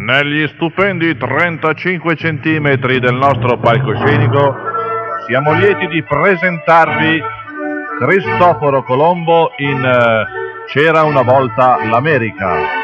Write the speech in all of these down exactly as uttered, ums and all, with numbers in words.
Negli stupendi trentacinque centimetri del nostro palcoscenico siamo lieti di presentarvi Cristoforo Colombo in uh, C'era una volta l'America.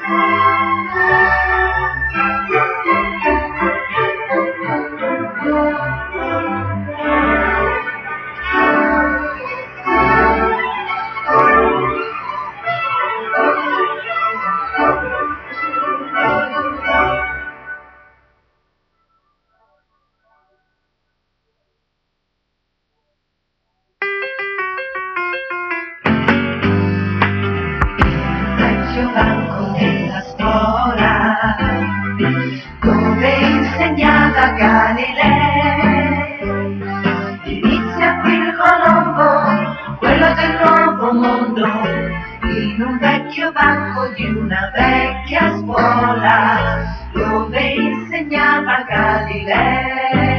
Banco della scuola dove insegnava Galilei, inizia qui il Colombo, quello del nuovo mondo, in un vecchio banco di una vecchia scuola dove insegnava Galilei.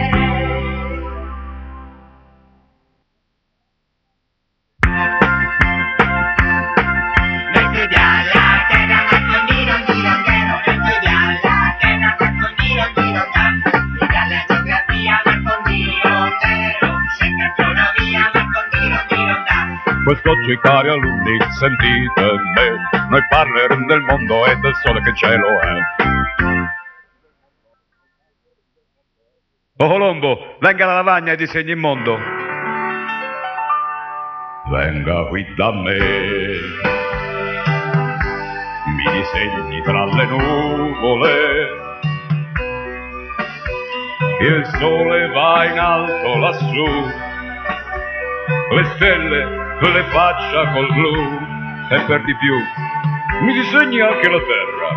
Quest'oggi, cari alunni, sentite me, noi parleremo del mondo e del sole che cielo è. Oh Colombo, venga alla lavagna e disegni il mondo. Venga qui da me, mi disegni tra le nuvole, il sole va in alto lassù, le stelle le faccia col blu, e per di più mi disegni anche la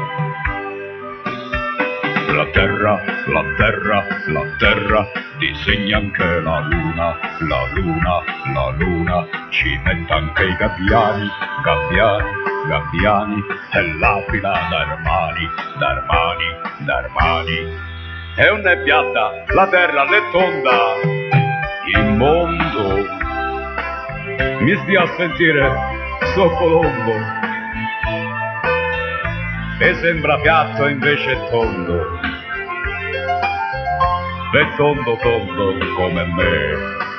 terra. La terra, la terra, la terra, disegna anche la luna, la luna, la luna, ci metta anche i gabbiani, gabbiani, gabbiani, e l'aquila d'Armani, d'Armani, d'Armani. E non è piatta, la terra è tonda, il mondo mi stia a sentire sto Colombo, e sembra piatto invece è tondo, è tondo tondo come me.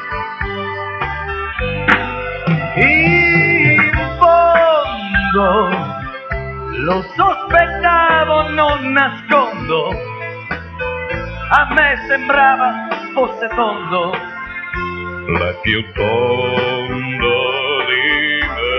In fondo lo sospettavo, non nascondo, a me sembrava fosse tondo, l'è più tondo di me.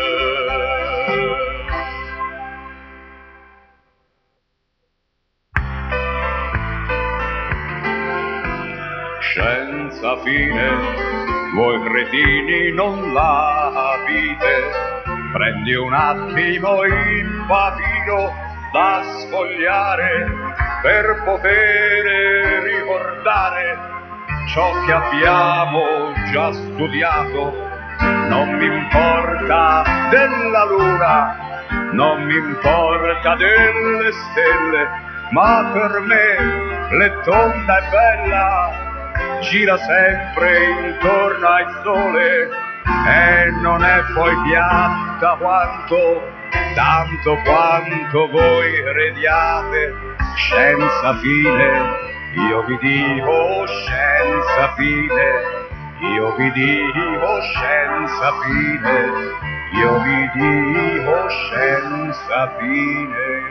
Scienza fine, voi cretini non la vite, prendi un attimo il papiro da sfogliare per poter ricordare ciò che abbiamo già studiato. Non mi importa della luna, non mi importa delle stelle, ma per me l'etonda è bella, gira sempre intorno al sole e non è poi piatta quanto, tanto quanto voi crediate. Scienza fine, io vi dico scienza fine, io vi dico scienza fine, io vi dico scienza fine.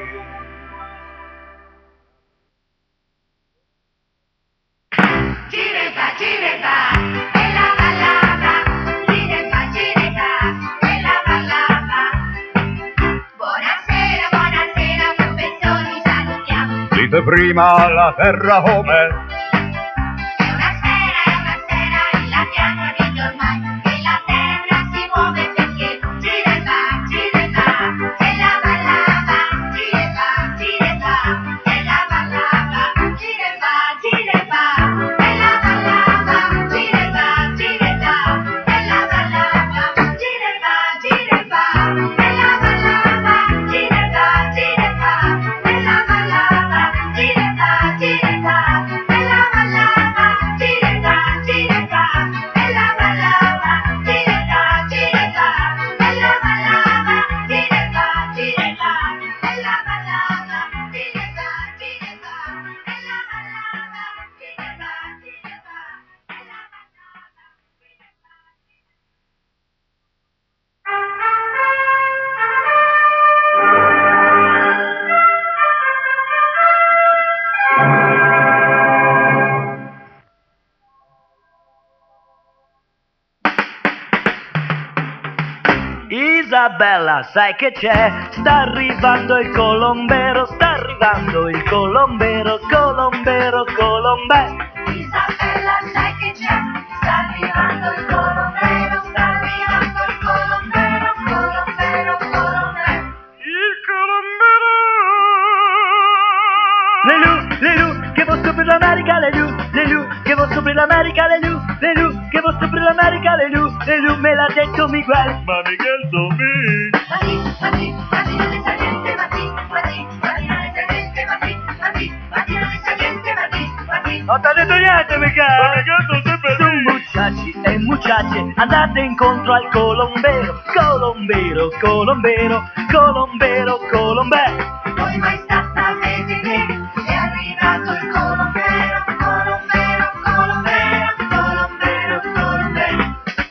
Gireva, gireva, e lava, lava, gireva, gireva, e lava, lava. Buonasera, buonasera, professori, salutiamo. Dite prima la terra com'è? È una sfera, è una sfera, l'abbiamo detto ormai, che la terra si muove perché gireva, gireva, e lava, lava, gireva, gireva, e lava, lava, gireva, gireva. Gireva, Isabella, sai che c'è? Sta arrivando il colombero, sta arrivando il colombero, colombero, colombè. Isabella, sai che c'è? Sta arrivando il colombero, sta arrivando il colombero, colombero, colombè. Il colombero! Lelu, lelu, che vo sopra l'America, lelu, lelu, che vo sopra l'America, lelu, lelu, che vo sopra l'America, lelu, lelu, me l'ha detto Miguel. Ma Miguel son me. Mati, mati, mattina del sergente, mati, mati, mattina del sergente, mati, mati, mattina del sergente, mati, mati. Non t'ha detto niente, Miguel. Ma Miguel sono sempre lì. Muchachi e muchache, andate incontro al colombero, colombero, colombero, colombero, colombè. Voi maestà sapete che è arrivato il colombero, colombero, colombero, colombero, colombero.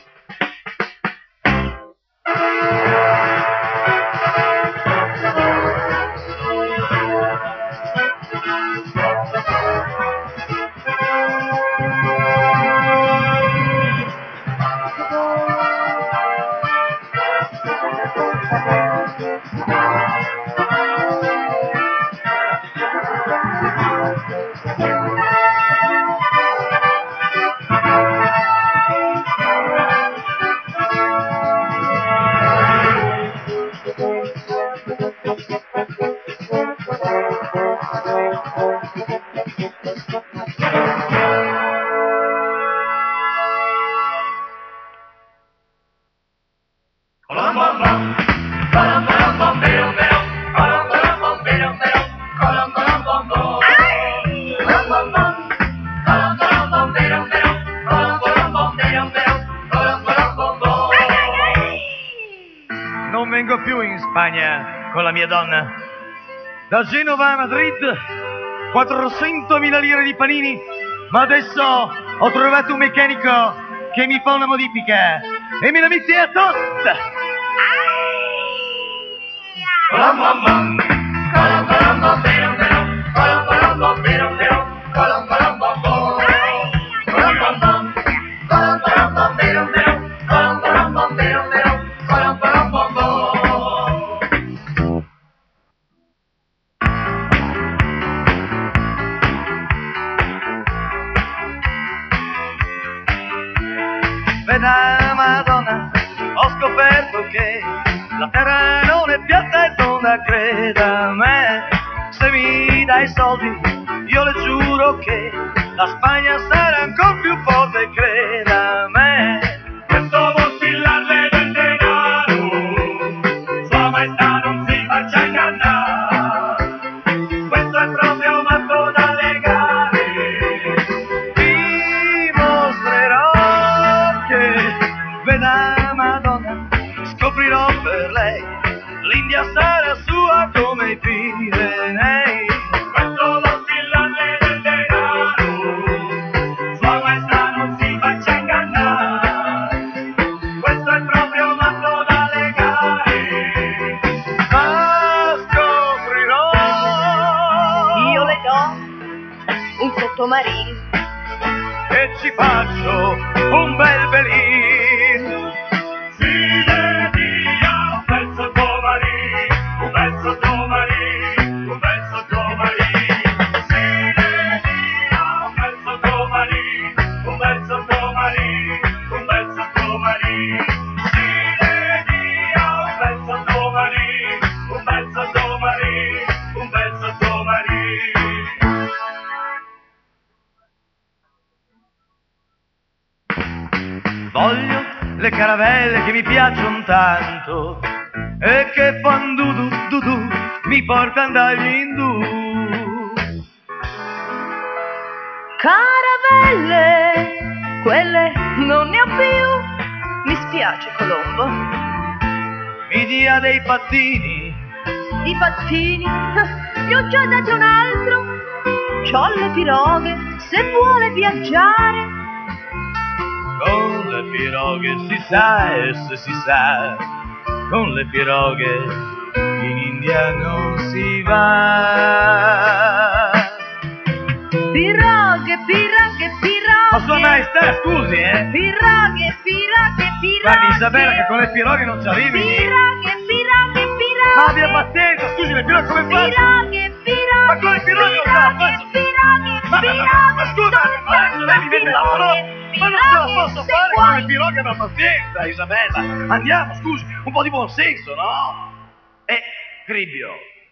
Non vengo più in Spagna con la mia donna. Da Genova a Madrid, quattrocentomila lire di panini, ma adesso ho trovato un meccanico che mi fa una modifica e me la mette a tosta. Veda Madonna, ho scoperto che la terra non è piatta e tonda, creda a me. Se mi dai soldi, io le giuro che la Spagna sarà ancora più forte, creda a me. Questo vossillarle del denaro, Sua Maestà non si faccia ingannare. Questo è proprio matto da legare. Vi mostrerò che, veda Madonna, scoprirò per lei, l'India sarà sua come i Pirenei. Questo vossillarle del denaro, Sua Maestà non si faccia ingannare. Questo è proprio matto da legare. Ma scoprirò. Io le do un sottomarino. E ci faccio un bel belin. Si le dia un bel sottomarino, un bel sottomarino, un bel sottomarino. Si le dia un bel sottomarino, un bel sottomarino, un bel sottomarino. Si le dia un bel sottomarino, un bel sottomarino, un bel sottomarino. Voglio le caravelle che mi piacciono tanto e che fan du du du du, mi portano dagli indù. Caravelle, quelle non ne ho più. Mi spiace, Colombo. Mi dia dei pattini, I pattini, gli ho già dato un altro. C'ho le piroghe, se vuole viaggiare. con le piroghe si sa e se si sa, con le piroghe in India non si va. Piroghe, piroghe, piroghe. Ma Sua Maestà, scusi, eh? Piroghe, piroghe, piroghe. Guardi Isabella che con le piroghe non ci arrivi. Piroghe, Abbia pazienza, scusi, le piroghe come faccio? Piroghe, piroghe, Ma come piroghe non piroghe, faccio? piroghe, Ma, ma, piroghe, ma scusa, adesso lei mi viene la parola, ma non ce la posso se fare con le vuoi. piroghe, ma pazienza, Isabella. Andiamo, scusi, un po' di buon senso, no? E Cribbio.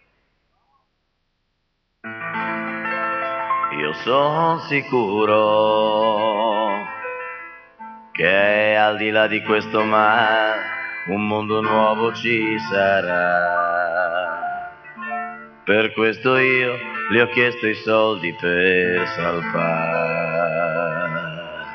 Io sono sicuro che al di là di questo mare un mondo nuovo ci sarà. Per questo io le ho chiesto i soldi per salpare.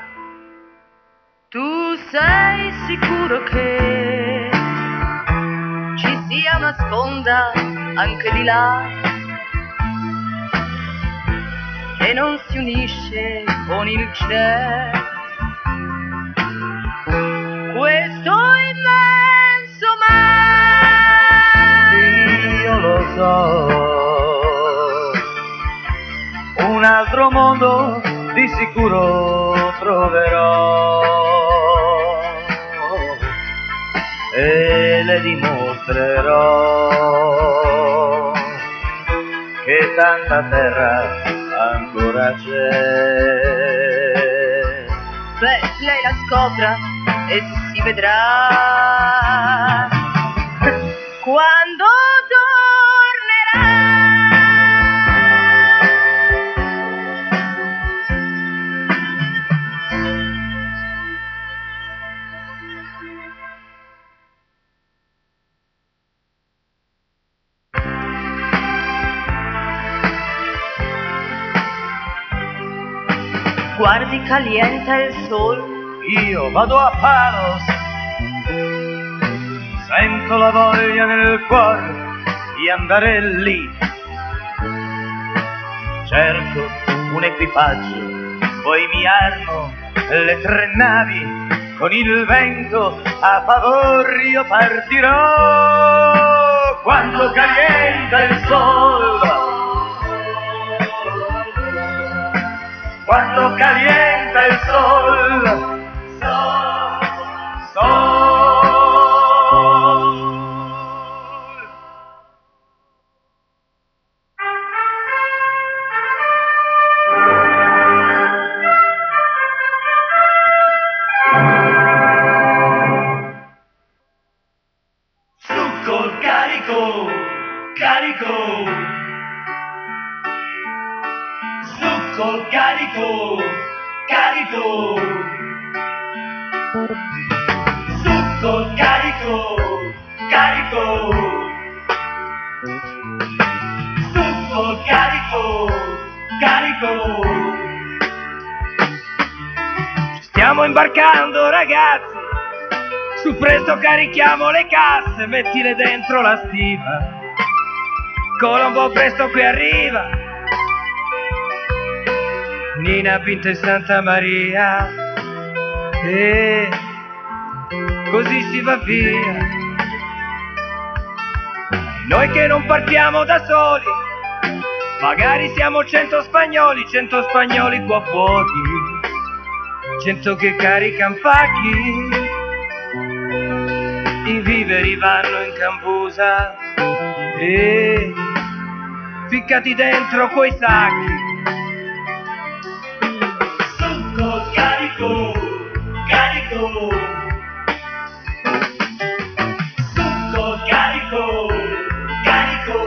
Tu sei sicuro che ci sia una sponda anche di là che non si unisce con il cielo? Questo immenso mare. Io lo so, un altro mondo di sicuro troverò e le dimostrerò che tanta terra ancora c'è. Beh, lei la scopra e si vedrà quando tornerà. Guardi, calienta il sol. Io vado a Palos, sento la voglia nel cuore di andare lì. Cerco un equipaggio, poi mi armo le tre navi, con il vento a favore io partirò. Quando calienta il sol, quando calienta il sol, Succo carico, carico. Succo carico, carico. Succo carico, carico. Succo carico, carico. stiamo imbarcando ragazzi, su presto carichiamo le casse, mettile dentro la stiva, Colombo presto qui arriva, Nina Pinto e Santa Maria, e così si va via. Noi che non partiamo da soli, magari siamo cento spagnoli, cento spagnoli qua fuori, cento che carican pacchi, i viveri vanno in cambusa e ficcati dentro quei sacchi. Succo carico, carico. Succo carico, carico.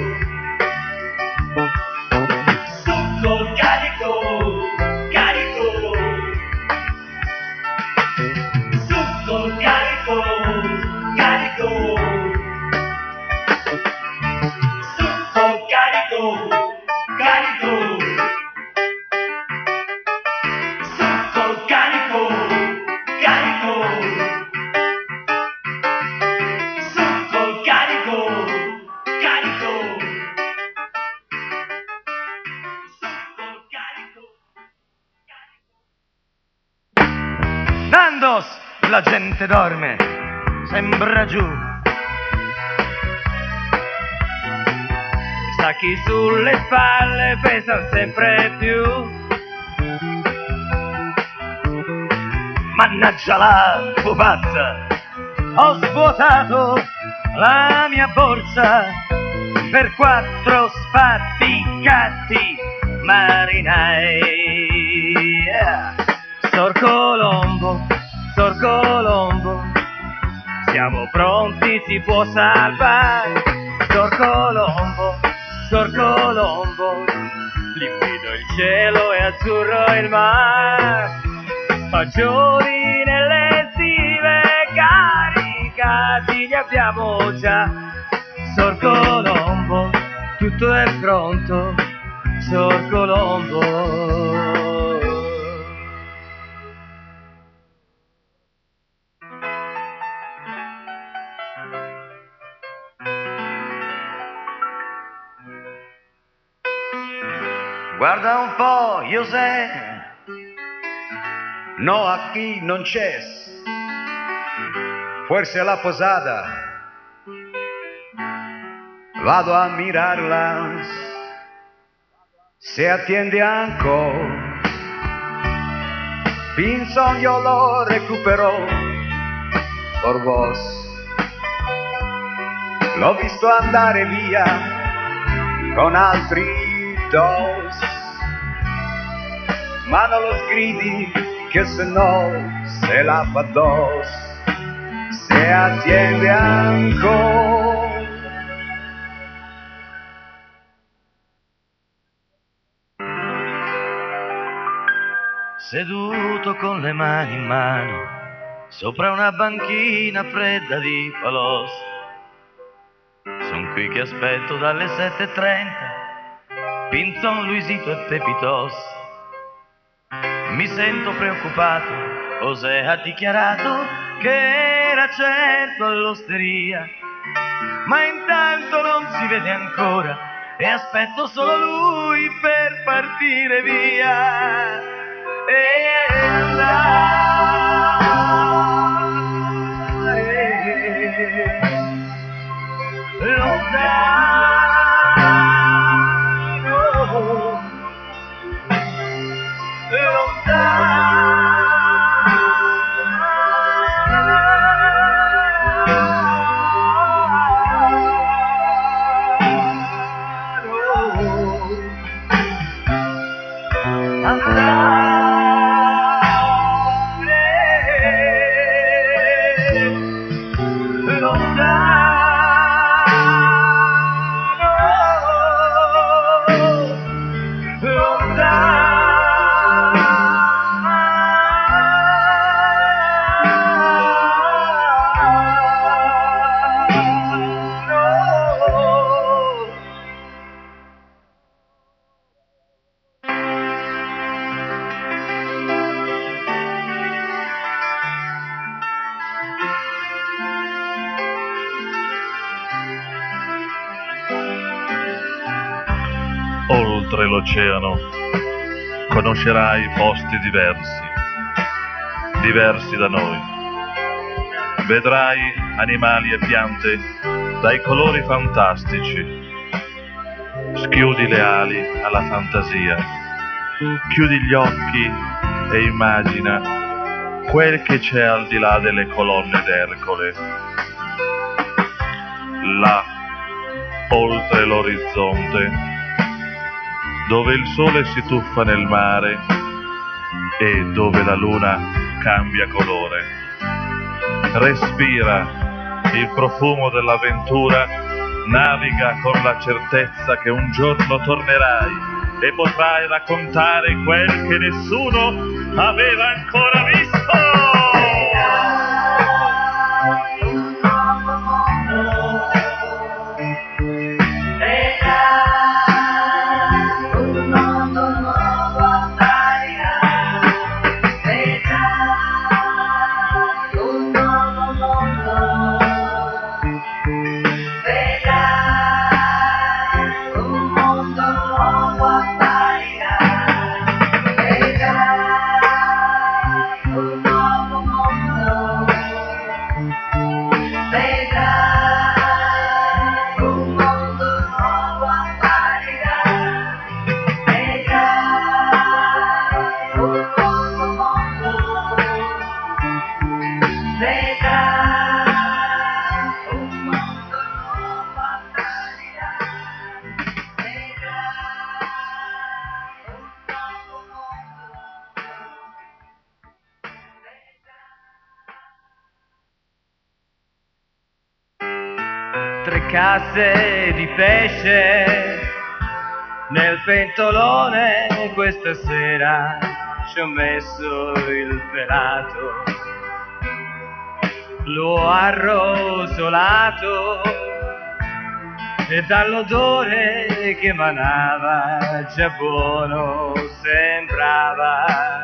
Succo carico, carico. Succo carico, carico. Succo carico, carico. Succo carico, carico. Succo carico, carico. Succo carico, carico. Nandos, la gente dorme, sembra giù. I sacchi sulle spalle pesano sempre più. Mannaggia la pupazza, ho svuotato la mia borsa per quattro sfaticati marinai. Yeah. Sor Colombo, Sor Colombo, siamo pronti, si può salvare. Sor Colombo, Sor Colombo, limpido il cielo e azzurro il mare. Fagioli nelle stive caricati li abbiamo già. Sor Colombo, tutto è pronto. Sor Colombo. Guarda un po', José. No, aquí non c'è. Forse la posada. Vado a mirarla. Se atiende ancora. Pinzón yo lo recuperó por vos. L'ho visto andare via con altri dos. Ma non lo sgridi che se no se la fa dos. Se atiende ancora. Seduto con le mani in mano sopra una banchina fredda di Palos, son qui che aspetto dalle sette e trenta Pinzón, Luisito e Pepitos. Mi sento preoccupato, José ha dichiarato che era certo all'osteria, ma intanto non si vede ancora e aspetto solo lui per partire via. E andare lontano, oltre l'oceano conoscerai posti diversi, diversi da noi. Vedrai animali e piante dai colori fantastici. Schiudi le ali alla fantasia, chiudi gli occhi e immagina quel che c'è al di là delle colonne d'Ercole. Là, oltre l'orizzonte, dove il sole si tuffa nel mare e dove la luna cambia colore. Respira il profumo dell'avventura, naviga con la certezza che un giorno tornerai e potrai raccontare quel che nessuno aveva ancora visto. Oh carcasse di pesce nel pentolone. Questa sera ci ho messo il pelato, l'ho arrosolato e dall'odore che emanava già buono sembrava.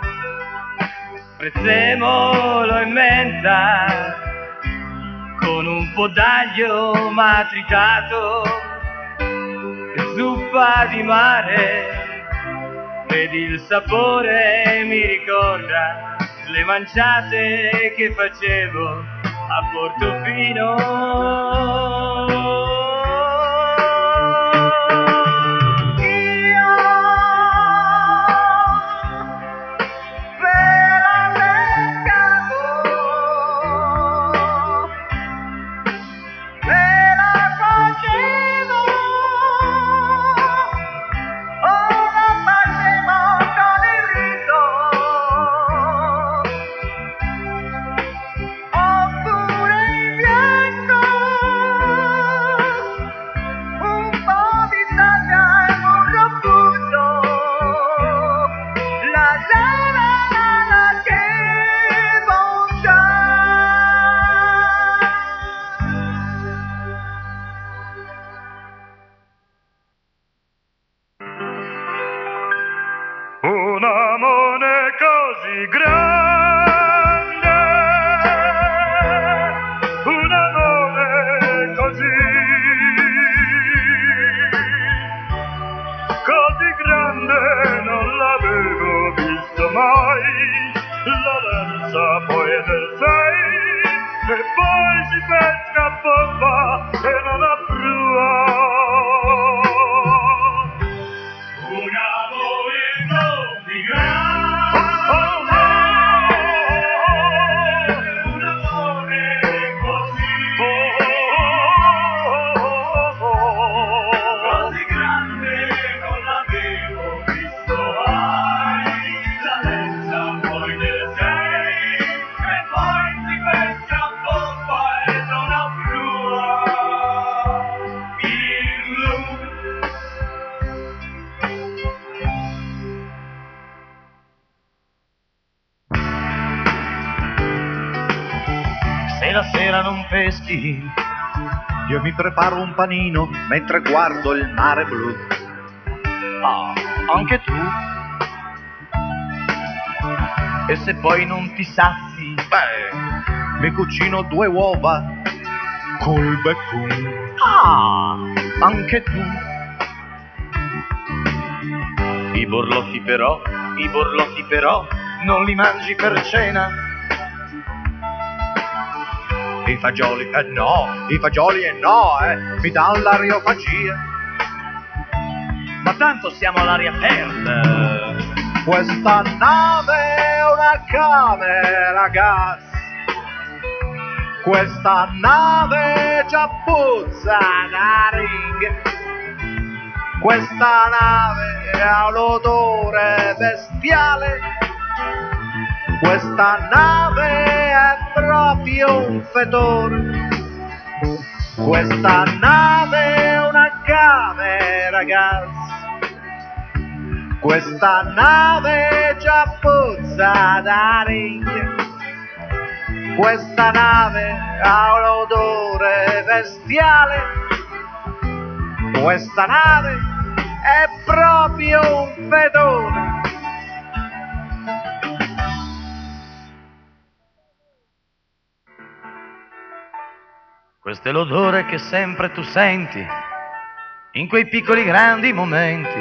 Prezzemolo in menta con un po' d'aglio matritato e zuppa di mare, ed il sapore mi ricorda le manciate che facevo a Portofino. Un amore così grande, un amore così, così grande non l'avevo visto mai. La lenza poi è del sei e poi si pesca a bomba e non ha prua. Un amore così grande, un amore così, così grande non l'avevo visto mai. La lenza poi del sei e poi si pesca a bomba e non ha prua. Il blu. Se la sera non peschi, Io mi preparo un panino mentre guardo il mare blu. ah, anche tu. E se poi non ti sazi, Beh, mi cucino due uova col bacon. ah, anche tu. I borlotti però, i borlotti però, non li mangi per cena. I fagioli, eh no, i fagioli eh no, eh, mi danno l'areofagia. Ma tanto siamo all'aria aperta. Questa nave è una camera a gas. Questa nave già puzza da ring. Questa nave ha un odore bestiale. Questa nave è proprio un fetore. Questa nave è una camera a gas. Questa nave già puzza da ring. Questa nave ha un odore bestiale. Questa nave è proprio un fetore. Questo è l'odore che sempre tu senti in quei piccoli grandi momenti,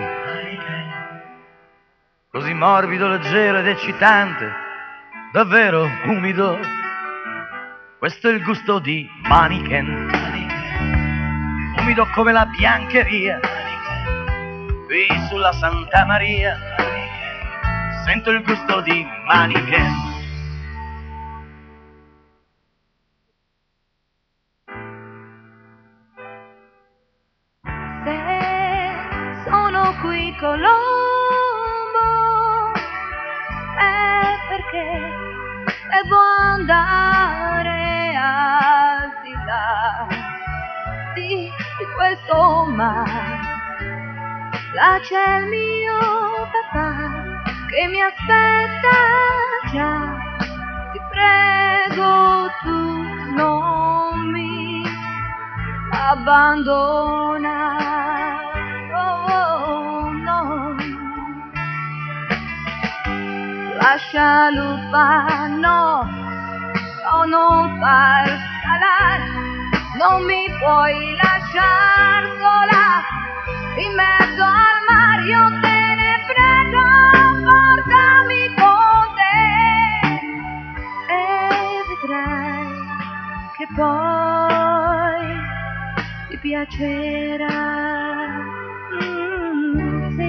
così morbido, leggero ed eccitante, davvero umido. Questo è il gusto di Manichen, umido come la biancheria qui sulla Santa Maria. Sento il gusto di Manichen. Qui Colombo è perché devo andare al di là parti di questo mare. Là c'è il mio papà che mi aspetta già. Ti prego, tu non mi abbandona. Oh, oh, no. Lascialo fare, no, no, non far scalare. Non mi puoi lasciar sola in mezzo al mare, io te ne prego, portami con te e vedrai che poi ti piacerà. Mm, sì.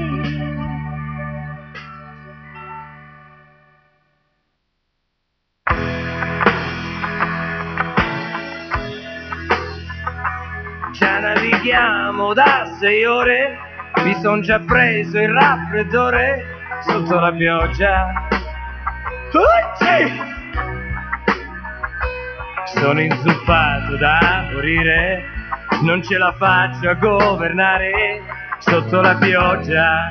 Già navighiamo da sei ore, mi son già preso il raffreddore sotto la pioggia. Ucci! Sono inzuppato da morire, non ce la faccio a governare sotto la pioggia.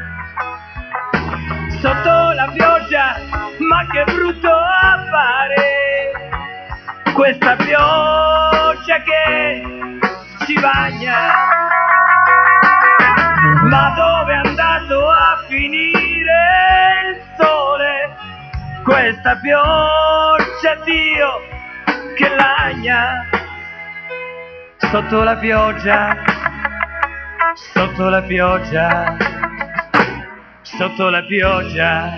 Sotto la pioggia, ma che brutto affare, questa pioggia che ci bagna. Ma dove è andato a finire il sole? Questa pioggia, Dio, che lagna. Sotto la pioggia, sotto la pioggia, sotto la pioggia.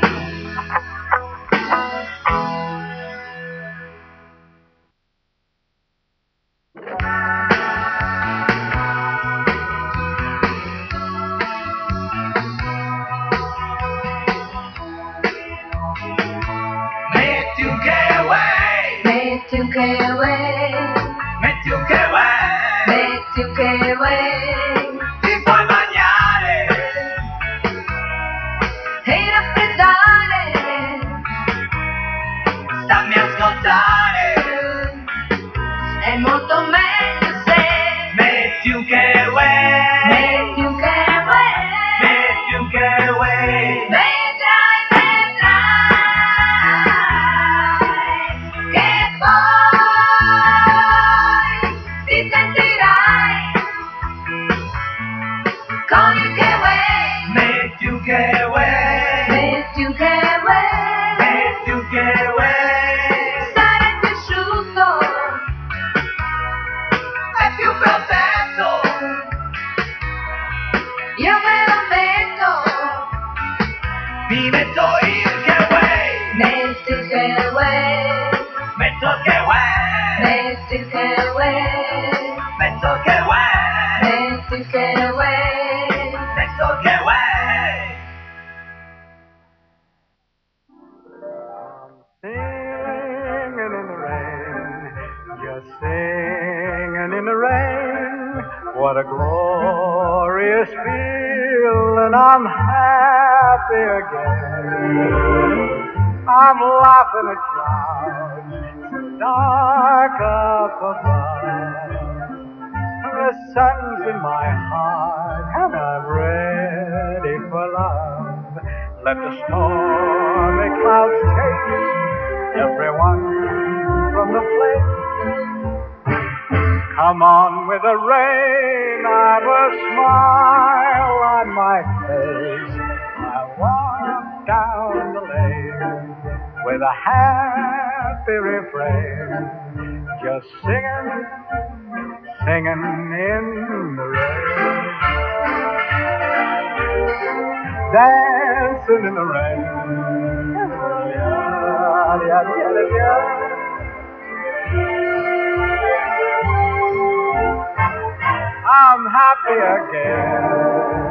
Metti un che way, metti un che way, Metti un che vai, metti un che way, ti puoi bagnare. e raffreddare, Stammi a ascoltare. è molto meglio se Metti un che way, metti un che way, metti un che way. vedrai, vedrai, che poi ti sentirai con il che way, Metti un che way, metti un che way, metti un che way. sarai più asciutto È più protetto. io me lo metto, Mi metto il che way, metti il che way, metto il che way, metti il che way, metto il che way, metti il che way, metto il che way. Singing in the rain, just singing in the rain. What a glorious feeling, I'm happy again. I'm laughing at clouds so dark up above. The sun's in my heart and I'm ready for love. Let the stormy clouds take everyone from the place. Come on with the rain, I've a smile on my face. I walk down the lane with a happy refrain, just singing, singing in the rain, dancing in the rain. Yeah, yeah, yeah, yeah. I'm happy again.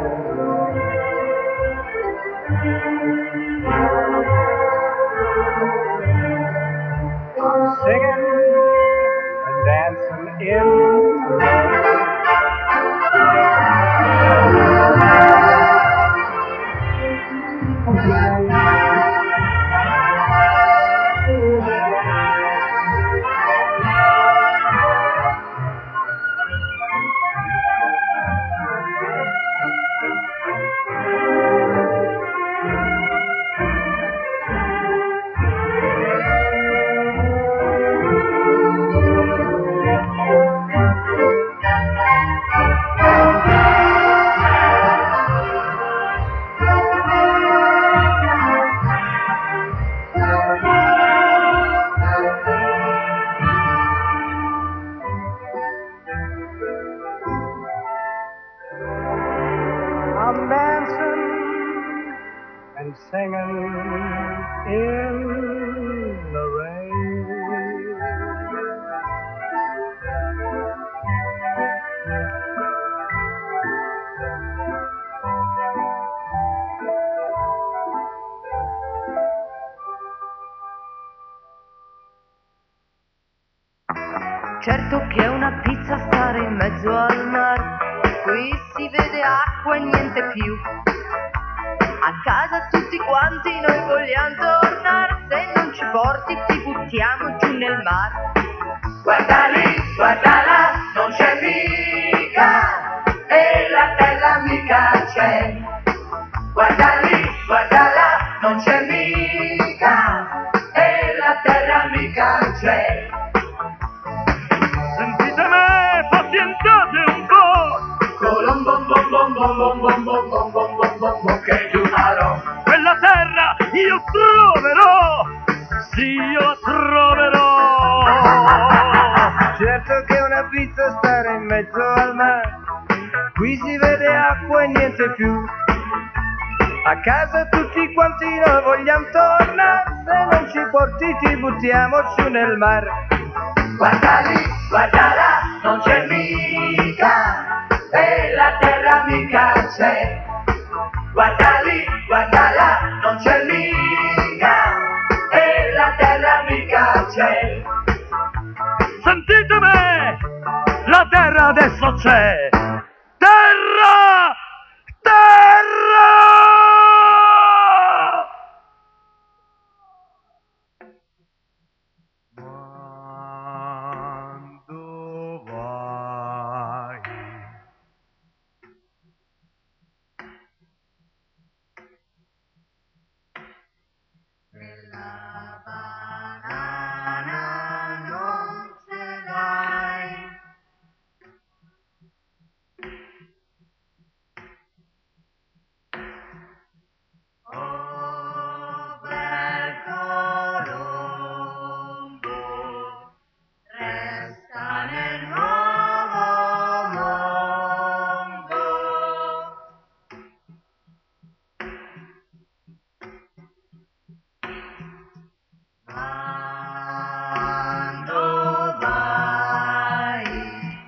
Singing and dancing in the rain. on dancing and singing in the rain. Certo che è una pizza stare in mezzo al mare, qui si vede acqua e niente più. A casa tutti quanti noi vogliamo tornare, se non ci porti ti buttiamo giù nel mare. Guarda lì, guarda là, non c'è mica, e la terra mica c'è. Guarda lì, guarda là, non c'è mica, e la terra mica c'è. Sentite me, pazientate un po'. Colombo, bom, bom, bom, bom, bom, bom, bom, bom, bom, bom, bom, che giurerò. Quella terra io troverò, sì io la troverò. Certo che è una pizza stare in mezzo al mare, qui si vede acqua e niente più. A casa tutti quanti noi vogliamo tornare, se non ci porti ti buttiamo giù nel mare. Guarda lì, guarda là, non c'è mica, e la terra mica c'è. Guarda lì, guarda là, non c'è mica, e la terra mica c'è. Sentite me, la terra adesso c'è. Terra! Terra! Quando vai La banana non ce l'hai. Oh, bel Colombo, resta nel nuovo mondo. Quando vai,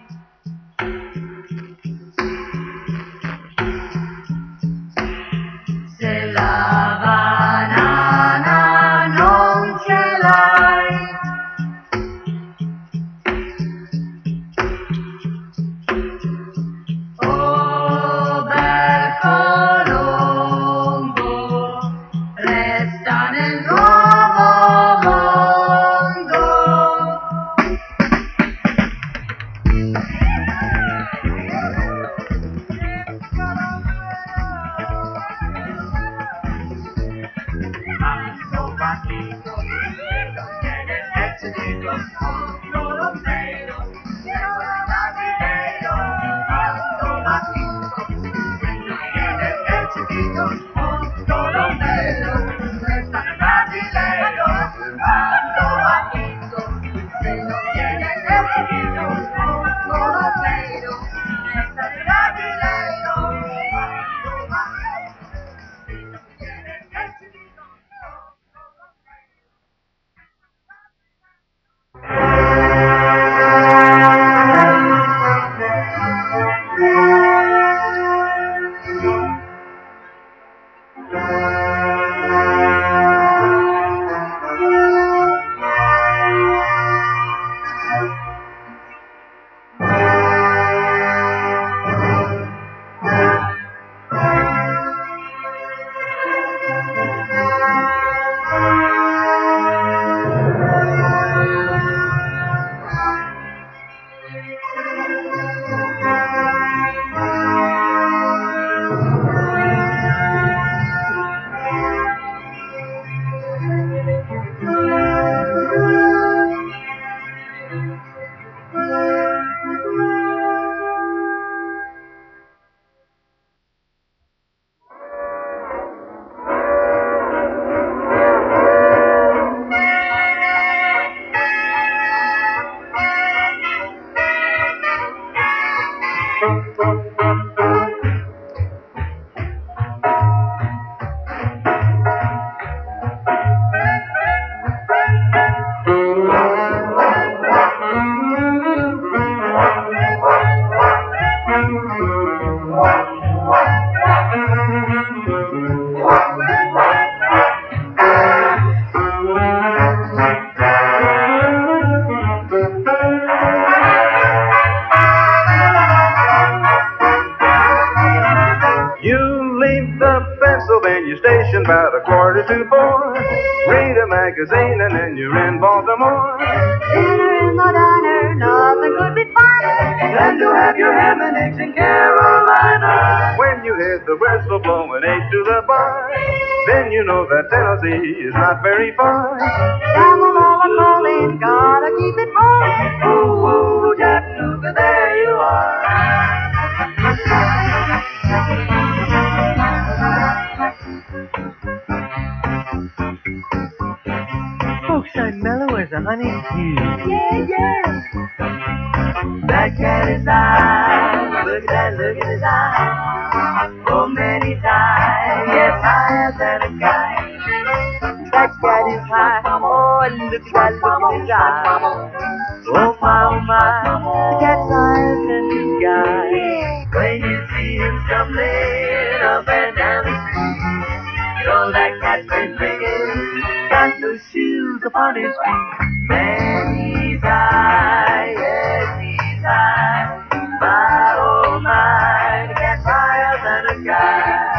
se la banana non ce l'hai, oh bel Colombo, resta nel nuovo mondo. Ando bambino, non tiene il pezzo di costo, Colombero, siamo Galileo. Ando bambino, non tiene il pezzo di costo, Colombero, resta nel Galileo. Ando bambino, se non tiene il pezzo di costo, Colombero, resta nel Galileo. Ando bambino, se non tiene il pezzo di costo, Colombero. Pennsylvania station about a quarter to four. Read a magazine and then you're in Baltimore. Dinner in the diner, nothing could be finer than to have your ham and eggs in Carolina. When you hear the whistle blowing eight to the bar, then you know that Tennessee is not very far. Down the hall I'm calling, gotta keep it rolling. Ooh, ooh, Chattanooga, there you are. Folks are mellow as a honeydew. Yeah, yeah. That cat is high, look at that look in his eye. Oh, many times, yes, higher than a guy. That cat is high, oh, look at that look in his eye. Oh, my, oh, my, the cat's higher than the guy. When you see him stumbling up and down the street, you know that cat's been drinking, got no shoes upon his feet. Man, he's high, yes, he's high. My, oh my, the cat's higher than a guy.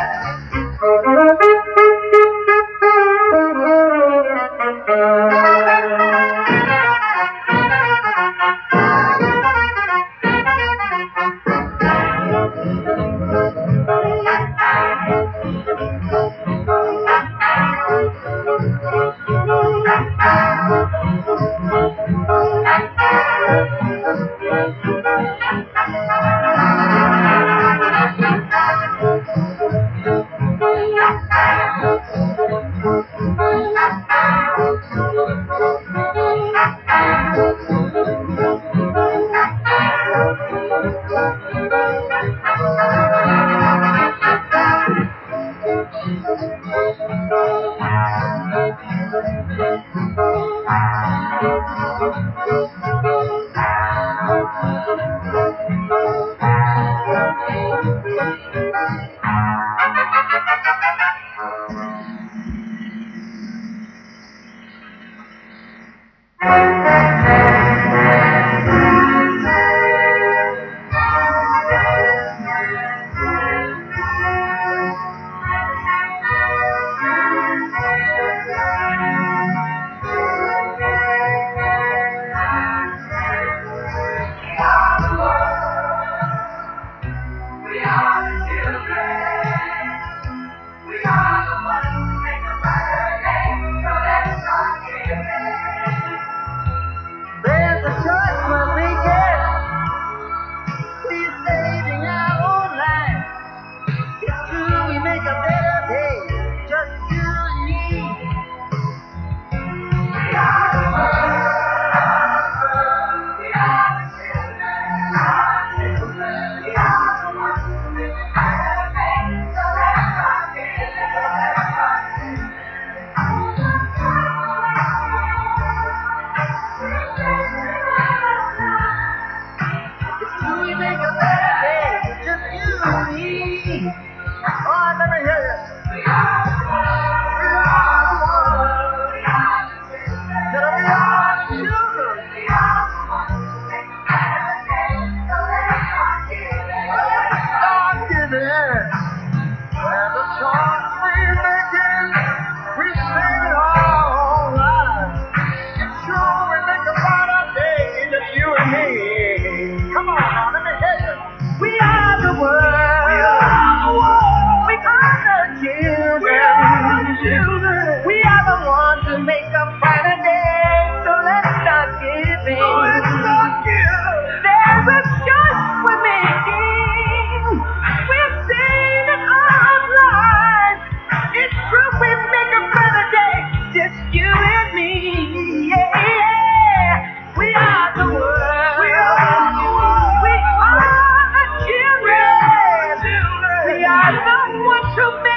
To